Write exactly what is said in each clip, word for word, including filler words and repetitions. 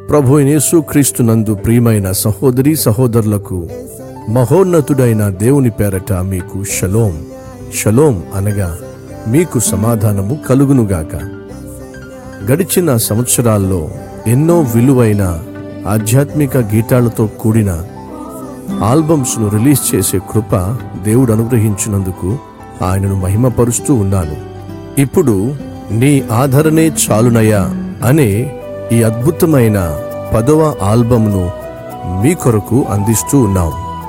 ప్రభువైన యేసుక్రీస్తునందు ప్రియమైన సహోదరి సహోదరులకు మహోన్నతుడైన దేవుని పేరట మీకు షలోం. షలోం అనగా మీకు సమాధానము కలుగునుగాక. గడిచిన సంవత్సరాల్లో ఎన్నో విలువైన ఆధ్యాత్మిక గీతాలతో కూడిన ఆల్బమ్స్ను రిలీజ్ చేసే కృప దేవుడు అనుగ్రహించినందుకు ఆయనను మహిమపరుస్తూ ఉన్నాను. ఇప్పుడు నీ ఆదరణే చాలునయా అనే ఈ అద్భుతమైన పదవ ఆల్బమ్ను మీ కొరకు అందిస్తూ ఉన్నాం.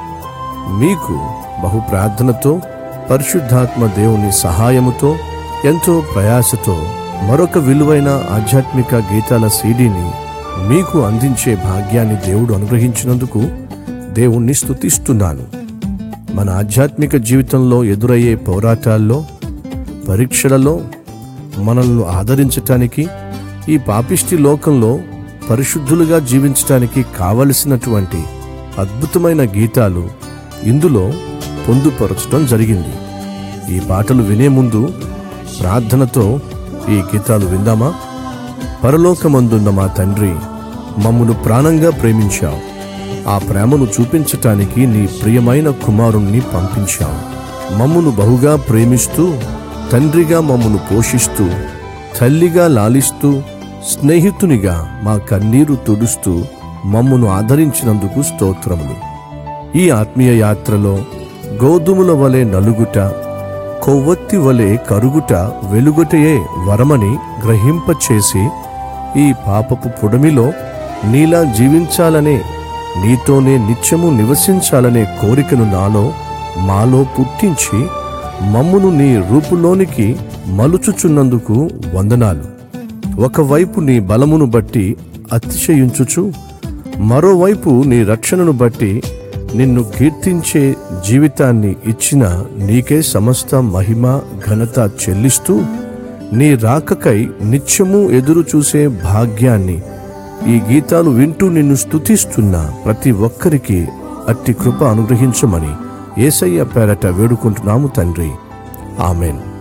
మీకు బహు ప్రార్థనతో, పరిశుద్ధాత్మ దేవుని సహాయముతో, ఎంతో ప్రయాసతో మరొక విలువైన ఆధ్యాత్మిక గీతాల సీడీని మీకు అందించే భాగ్యాన్ని దేవుడు అనుగ్రహించినందుకు దేవుణ్ణి స్తుతిస్తున్నాను. మన ఆధ్యాత్మిక జీవితంలో ఎదురయ్యే పోరాటాల్లో, పరీక్షలలో మనల్ని ఆదరించటానికి, ఈ పాపిష్టి లోకంలో పరిశుద్ధులుగా జీవించటానికి కావలసినటువంటి అద్భుతమైన గీతాలు ఇందులో పొందుపరచడం జరిగింది. ఈ పాటలు వినే ముందు ప్రార్థనతో ఈ గీతాలు విందామా? పరలోకమందున్న మా తండ్రి, మమ్మును ప్రాణంగా ప్రేమించావు. ఆ ప్రేమను చూపించటానికి నీ ప్రియమైన కుమారుణ్ణి పంపించావు. మమ్మును బహుగా ప్రేమిస్తూ, తండ్రిగా మమ్మును పోషిస్తూ, తల్లిగా లాలిస్తూ, స్నేహితునిగా మా కన్నీరు తుడుస్తూ మమ్మును ఆదరించినందుకు స్తోత్రములు. ఈ ఆత్మీయ యాత్రలో గోధుమల వలె నలుగుట, కొవ్వొత్తి వలె కరుగుట వెలుగుటయే వరమని గ్రహింపచేసి, ఈ పాపపు పుడమిలో నీలా జీవించాలనే, నీతోనే నిత్యము నివసించాలనే కోరికను నాలో మాలో పుట్టించి మమ్మును నీ రూపులోనికి మలుచుచున్నందుకు వందనాలు. ఒకవైపు నీ బలమును బట్టి అతిశయించుచు, మరోవైపు నీ రక్షణను బట్టి నిన్ను కీర్తించే జీవితాన్ని ఇచ్చిన నీకే సమస్త మహిమ ఘనత చెల్లిస్తూ, నీ రాకకై నిత్యము ఎదురు చూసే భాగ్యాన్ని ఈ గీతాలు వింటూ నిన్ను స్తుతిస్తున్న ప్రతి ఒక్కరికి అట్టి కృప అనుగ్రహించమని యేసయ్య పేరట వేడుకుంటున్నాము తండ్రి. ఆమెన్.